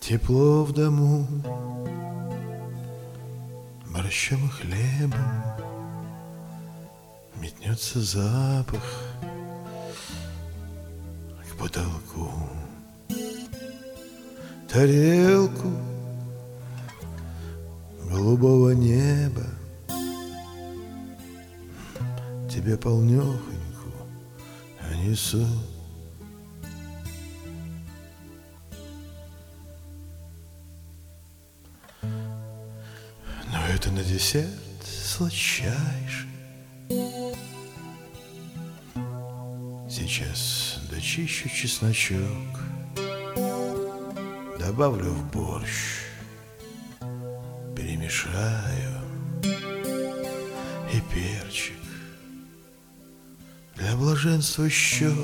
Тепло в дому, борщом и хлебом, метнется запах к потолку. Тарелку голубого неба тебе полнёхоньку несу. Но это на десерт сладчайший. Сейчас дочищу чесночок, добавлю в борщ, перемешаю и перчик для блаженства щек.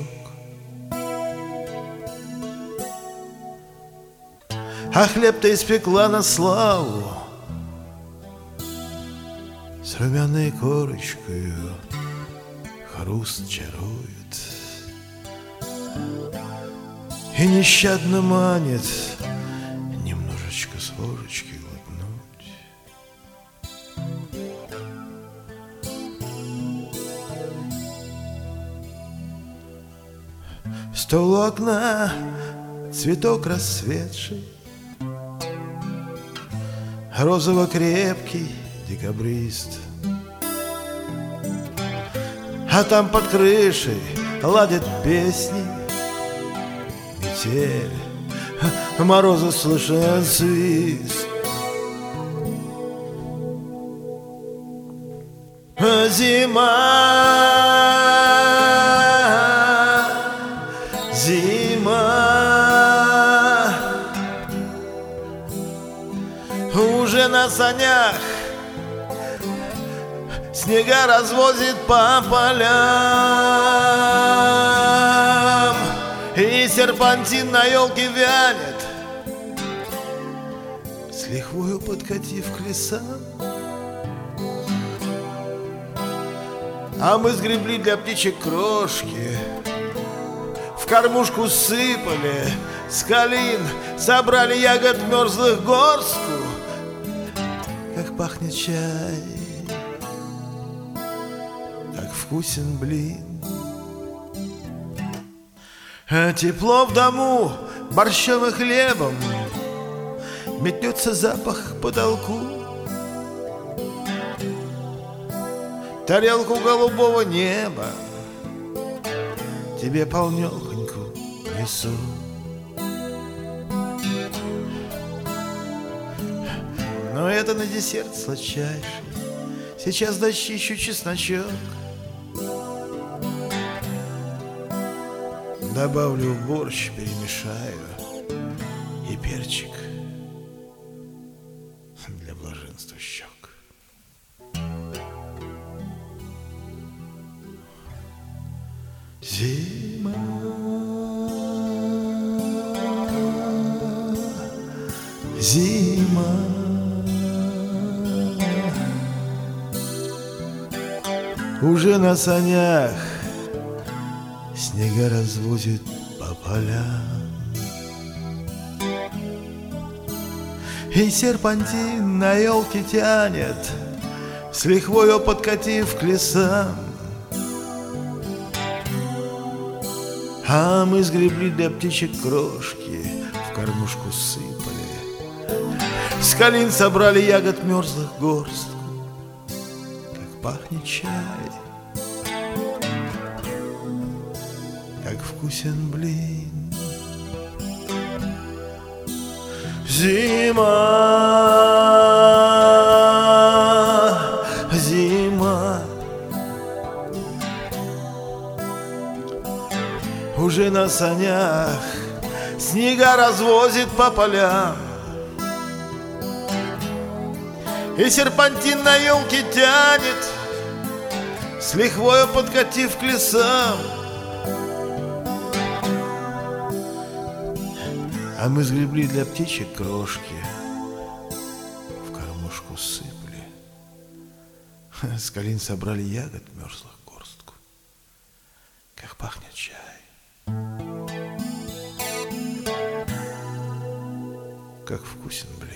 А хлеб-то испекла на славу, с румяной корочкою хруст чарует и нещадно манит немножечко с ложечки глотнуть. Стол у окна, цветок расцветший, розово-крепкий декабрист. А там под крышей ладят песни, метель, морозы слышен свист. Зима, зима, уже на санях снега развозит по полям, и серпантин на елке вянет, с лихвою подкатив к лесам. А мы сгребли для птичек крошки, в кормушку сыпали с калин, собрали ягод мерзлых горстку. Как пахнет чай, как вкусен блин. А тепло в дому, борщом и хлебом, метнется запах к потолку. Тарелку голубого неба тебе полнёхоньку несу. Но это на десерт сладчайший. Сейчас дочищу чесночок, добавлю в борщ, перемешаю и перчик для блаженства щек. Зима, зима, уже на санях снега развозит по полям, и серпантин на елке тянет, с лихвою подкатив к лесам. А мы сгребли для птичек крошки, в кормушку сыпали, с калин собрали ягод мерзлых горстку. Как пахнет чай, как вкусен блин. Зима, зима, уже на санях снега развозит по полям, и серпантин на елке тянет, с лихвою подкатив к лесам. А мы сгребли для птичек крошки, в кормушку сыпали, с калин собрали ягод мерзлых горстку. Как пахнет чай, как вкусен блин.